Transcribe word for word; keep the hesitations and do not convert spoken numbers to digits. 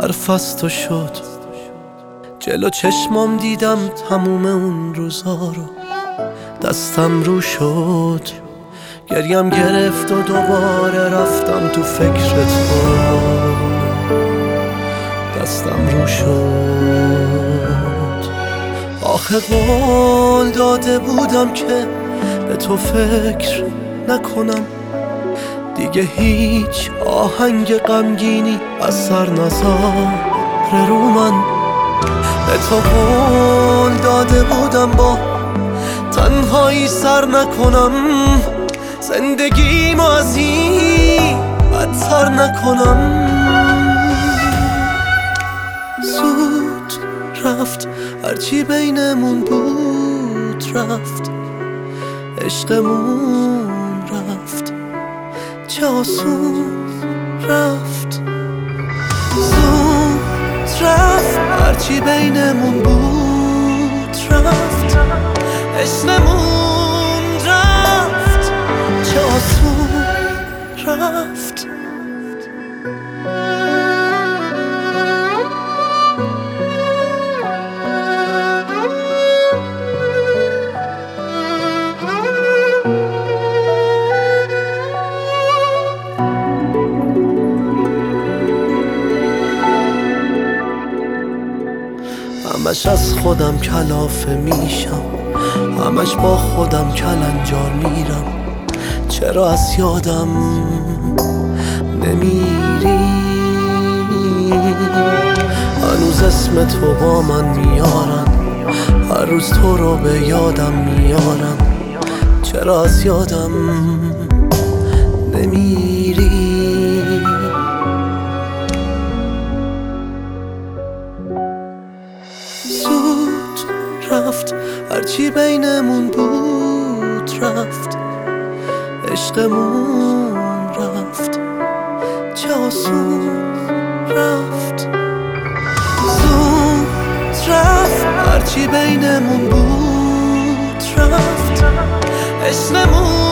حرف از تو شد، جلو چشمام دیدم تموم اون روزا رو. دستم رو شد، گریم گرفت و دوباره رفتم تو فکر تو. دستم رو شد، آخه قول داده بودم که به تو فکر نکنم دیگه، هیچ آهنگ غمگینی اثر نذاره رو من. به تو قول داده بودم با تنهایی سر نکنم، زندگیمو از این بدتر نکنم. زود رفت هرچی بینمون بود رفت، عشقمون رفت چه آسون رفت. زود رفت هرچی بینمون بود رفت، عشقمون رفت چه آسون رفت. همش از خودم کلافه میشم، همش با خودم کلنجار میرم. چرا از یادم نمیری؟ هنوز اسم تو با من میارن، هر روز تو رو به یادم میارن. چرا از یادم نمیری؟ زود رفت هرچی بینمون بود رفت، عشقمون رفت چه آسون رفت. زود رفت هرچی بینمون بود رفت، عشقمون